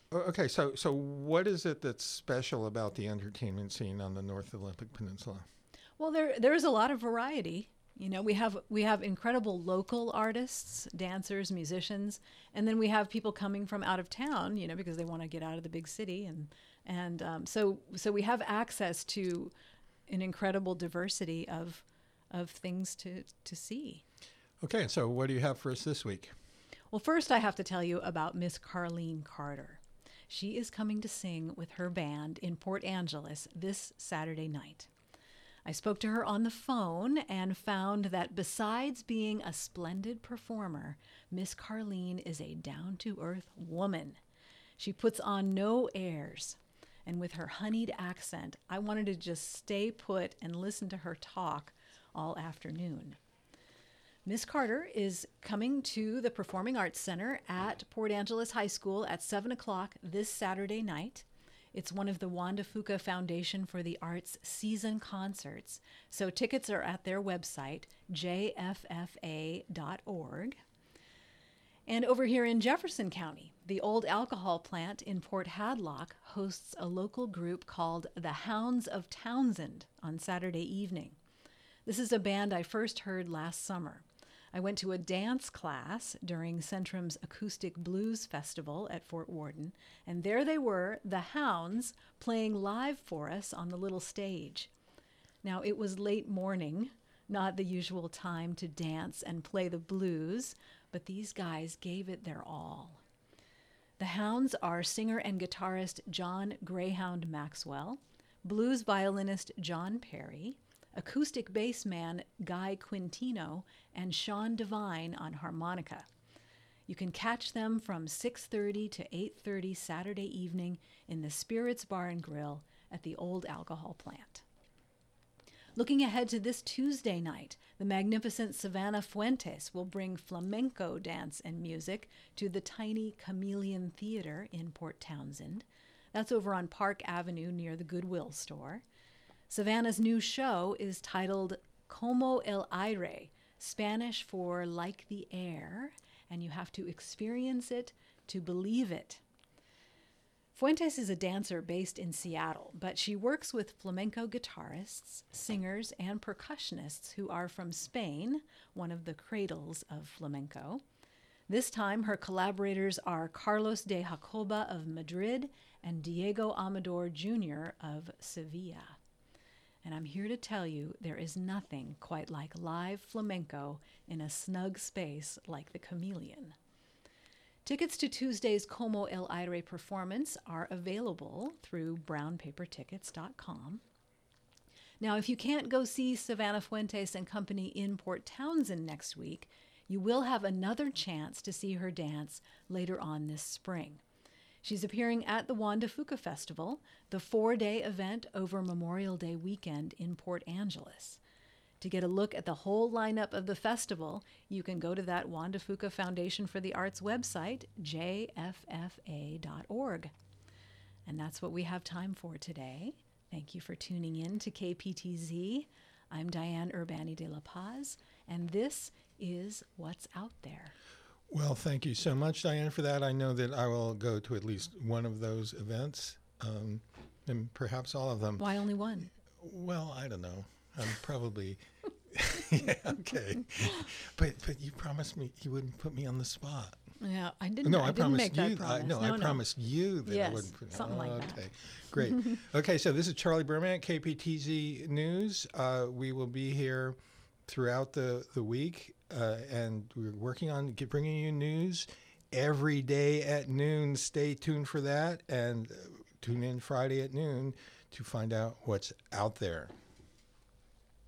Okay, so what is it that's special about the entertainment scene on the North Olympic Peninsula? Well, there's a lot of variety. We have incredible local artists, dancers, musicians, and then we have people coming from out of town. Because they want to get out of the big city, and so we have access to an incredible diversity of things to see. Okay, so what do you have for us this week? Well, first I have to tell you about Miss Carlene Carter. She is coming to sing with her band in Port Angeles this Saturday night. I spoke to her on the phone and found that besides being a splendid performer, Miss Carlene is a down to earth woman. She puts on no airs. And with her honeyed accent, I wanted to just stay put and listen to her talk all afternoon. Miss Carter is coming to the Performing Arts Center at Port Angeles High School at 7 o'clock this Saturday night. It's one of the Wanda Fuca Foundation for the Arts season concerts. So tickets are at their website, jffa.org. And over here in Jefferson County, the old alcohol plant in Port Hadlock hosts a local group called the Hounds of Townsend on Saturday evening. This is a band I first heard last summer. I went to a dance class during Centrum's Acoustic Blues Festival at Fort Worden, and there they were, the Hounds, playing live for us on the little stage. Now, it was late morning, not the usual time to dance and play the blues, but these guys gave it their all. The Hounds are singer and guitarist John Greyhound Maxwell, blues violinist John Perry, acoustic bass man Guy Quintino, and Sean Devine on harmonica. You can catch them from 6:30 to 8:30 Saturday evening in the Spirits Bar and Grill at the old alcohol plant. Looking ahead to this Tuesday night, the magnificent Savannah Fuentes will bring flamenco dance and music to the tiny Chameleon Theater in Port Townsend. That's over on Park Avenue near the Goodwill store. Savannah's new show is titled Como el Aire, Spanish for like the air, and you have to experience it to believe it. Fuentes is a dancer based in Seattle, but she works with flamenco guitarists, singers, and percussionists who are from Spain, one of the cradles of flamenco. This time, her collaborators are Carlos de Jacoba of Madrid and Diego Amador Jr. of Sevilla. And I'm here to tell you there is nothing quite like live flamenco in a snug space like the Chameleon. Tickets to Tuesday's Como el Aire performance are available through brownpapertickets.com. Now, if you can't go see Savannah Fuentes and company in Port Townsend next week, you will have another chance to see her dance later on this spring. She's appearing at the Wanda Fuca Festival, the 4-day event over Memorial Day weekend in Port Angeles. To get a look at the whole lineup of the festival, you can go to that Wanda Fuca Foundation for the Arts website, jffa.org. And that's what we have time for today. Thank you for tuning in to KPTZ. I'm Diane Urbani de la Paz, and this is What's Out There. Well, thank you so much, Diane, for that. I know that I will go to at least one of those events, and perhaps all of them. Why only one? Well, I don't know. I'm probably, yeah, okay. But you promised me you wouldn't put me on the spot. Yeah, I didn't. No, I didn't make you. that promise. I promised you that yes, I wouldn't put it on. Something like that. Okay, great. Okay, so this is Charlie Berman at KPTZ News. We will be here throughout the week, and we're working on bringing you news every day at noon. Stay tuned for that, and tune in Friday at noon to find out what's out there.